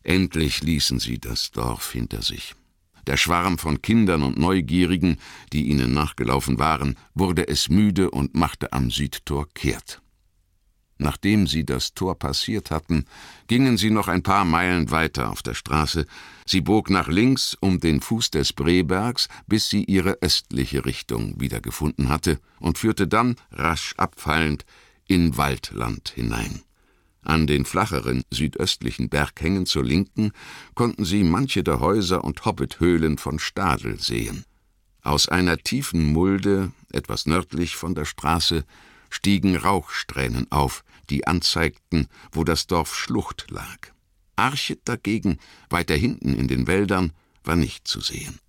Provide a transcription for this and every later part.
Endlich ließen sie das Dorf hinter sich. Der Schwarm von Kindern und Neugierigen, die ihnen nachgelaufen waren, wurde es müde und machte am Südtor kehrt. Nachdem sie das Tor passiert hatten, gingen sie noch ein paar Meilen weiter auf der Straße. Sie bog nach links um den Fuß des Breebergs, bis sie ihre östliche Richtung wiedergefunden hatte und führte dann, rasch abfallend, in Waldland hinein. An den flacheren südöstlichen Berghängen zur Linken konnten sie manche der Häuser und Hobbithöhlen von Stadel sehen. Aus einer tiefen Mulde, etwas nördlich von der Straße, stiegen Rauchsträhnen auf, die anzeigten, wo das Dorf Schlucht lag. Archet dagegen, weiter hinten in den Wäldern, war nicht zu sehen.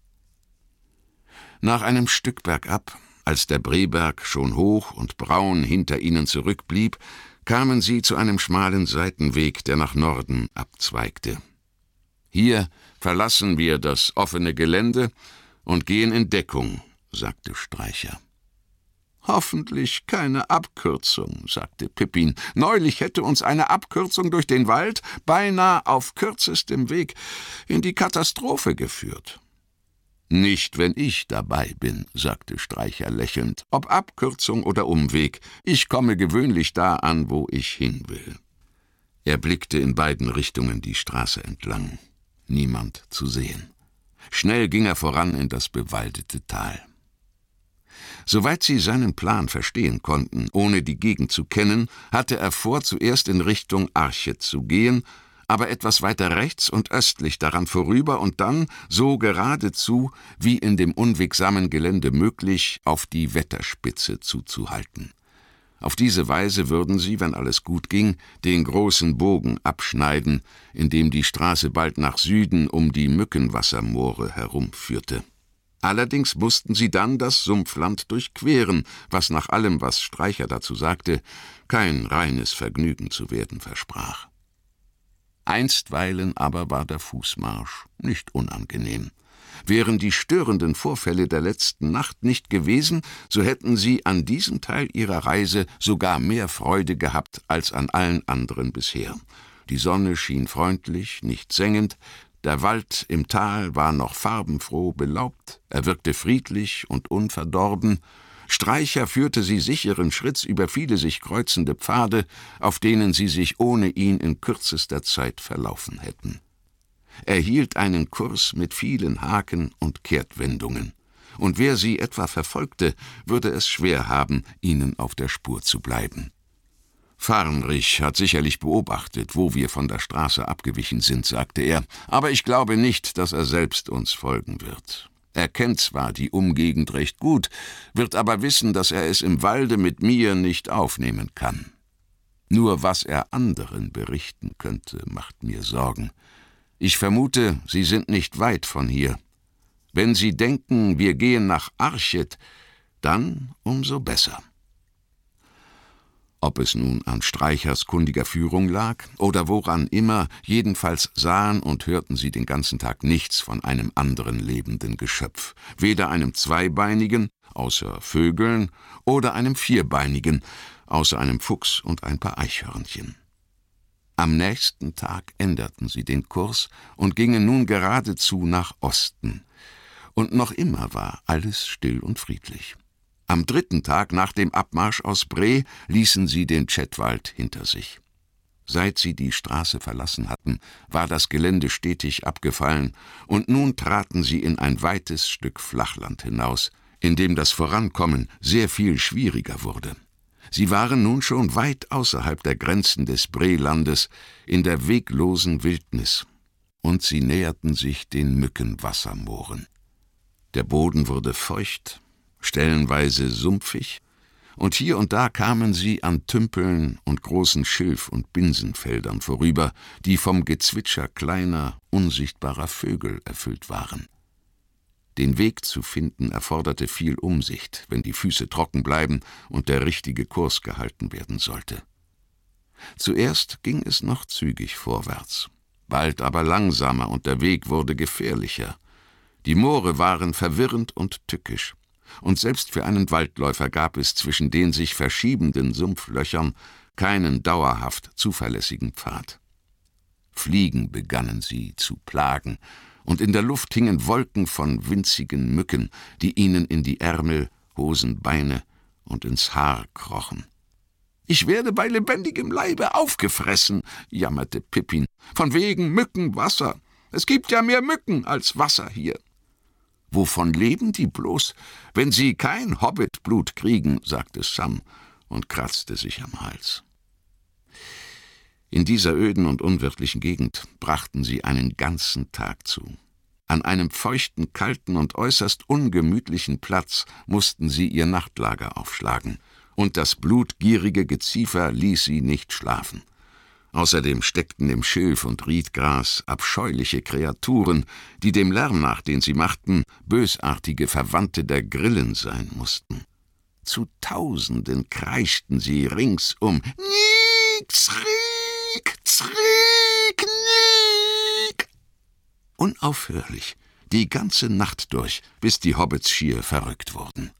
Nach einem Stück bergab, als der Breeberg schon hoch und braun hinter ihnen zurückblieb, kamen sie zu einem schmalen Seitenweg, der nach Norden abzweigte. »Hier verlassen wir das offene Gelände und gehen in Deckung«, sagte Streicher. »Hoffentlich keine Abkürzung«, sagte Pippin. »Neulich hätte uns eine Abkürzung durch den Wald beinahe auf kürzestem Weg in die Katastrophe geführt.« »Nicht, wenn ich dabei bin«, sagte Streicher lächelnd. »Ob Abkürzung oder Umweg, ich komme gewöhnlich da an, wo ich hin will.« Er blickte in beiden Richtungen die Straße entlang. Niemand zu sehen. Schnell ging er voran in das bewaldete Tal. Soweit sie seinen Plan verstehen konnten, ohne die Gegend zu kennen, hatte er vor, zuerst in Richtung Archet zu gehen, aber etwas weiter rechts und östlich daran vorüber und dann, so geradezu, wie in dem unwegsamen Gelände möglich, auf die Wetterspitze zuzuhalten. Auf diese Weise würden sie, wenn alles gut ging, den großen Bogen abschneiden, in dem die Straße bald nach Süden um die Mückenwassermoore herumführte. Allerdings mussten sie dann das Sumpfland durchqueren, was nach allem, was Streicher dazu sagte, kein reines Vergnügen zu werden versprach. Einstweilen aber war der Fußmarsch nicht unangenehm. Wären die störenden Vorfälle der letzten Nacht nicht gewesen, so hätten sie an diesem Teil ihrer Reise sogar mehr Freude gehabt als an allen anderen bisher. Die Sonne schien freundlich, nicht sengend, der Wald im Tal war noch farbenfroh belaubt, er wirkte friedlich und unverdorben. Streicher führte sie sicheren Schritts über viele sich kreuzende Pfade, auf denen sie sich ohne ihn in kürzester Zeit verlaufen hätten. Er hielt einen Kurs mit vielen Haken und Kehrtwendungen, und wer sie etwa verfolgte, würde es schwer haben, ihnen auf der Spur zu bleiben. »Farnrich hat sicherlich beobachtet, wo wir von der Straße abgewichen sind«, sagte er, »aber ich glaube nicht, dass er selbst uns folgen wird. Er kennt zwar die Umgegend recht gut, wird aber wissen, dass er es im Walde mit mir nicht aufnehmen kann. Nur was er anderen berichten könnte, macht mir Sorgen. Ich vermute, Sie sind nicht weit von hier. Wenn Sie denken, wir gehen nach Archet, dann umso besser.« Ob es nun an Streichers kundiger Führung lag oder woran immer, jedenfalls sahen und hörten sie den ganzen Tag nichts von einem anderen lebenden Geschöpf, weder einem Zweibeinigen, außer Vögeln, oder einem Vierbeinigen, außer einem Fuchs und ein paar Eichhörnchen. Am nächsten Tag änderten sie den Kurs und gingen nun geradezu nach Osten. Und noch immer war alles still und friedlich. Am 3. Tag nach dem Abmarsch aus Bree ließen sie den Chetwald hinter sich. Seit sie die Straße verlassen hatten, war das Gelände stetig abgefallen, und nun traten sie in ein weites Stück Flachland hinaus, in dem das Vorankommen sehr viel schwieriger wurde. Sie waren nun schon weit außerhalb der Grenzen des Breelandes, in der weglosen Wildnis, und sie näherten sich den Mückenwassermooren. Der Boden wurde feucht, stellenweise sumpfig, und hier und da kamen sie an Tümpeln und großen Schilf- und Binsenfeldern vorüber, die vom Gezwitscher kleiner, unsichtbarer Vögel erfüllt waren. Den Weg zu finden erforderte viel Umsicht, wenn die Füße trocken bleiben und der richtige Kurs gehalten werden sollte. Zuerst ging es noch zügig vorwärts, bald aber langsamer, und der Weg wurde gefährlicher. Die Moore waren verwirrend und tückisch, und selbst für einen Waldläufer gab es zwischen den sich verschiebenden Sumpflöchern keinen dauerhaft zuverlässigen Pfad. Fliegen begannen sie zu plagen, und in der Luft hingen Wolken von winzigen Mücken, die ihnen in die Ärmel, Hosen, Beine und ins Haar krochen. »Ich werde bei lebendigem Leibe aufgefressen«, jammerte Pippin, »von wegen Mückenwasser. Es gibt ja mehr Mücken als Wasser hier.« »Wovon leben die bloß, wenn sie kein Hobbitblut kriegen?« sagte Sam und kratzte sich am Hals. In dieser öden und unwirtlichen Gegend brachten sie einen ganzen Tag zu. An einem feuchten, kalten und äußerst ungemütlichen Platz mussten sie ihr Nachtlager aufschlagen, und das blutgierige Geziefer ließ sie nicht schlafen. Außerdem steckten im Schilf und Riedgras abscheuliche Kreaturen, die dem Lärm nach, den sie machten, bösartige Verwandte der Grillen sein mussten. Zu Tausenden kreischten sie ringsum: »Niek, Zriek, Zriek, Niek!« Unaufhörlich, die ganze Nacht durch, bis die Hobbits schier verrückt wurden.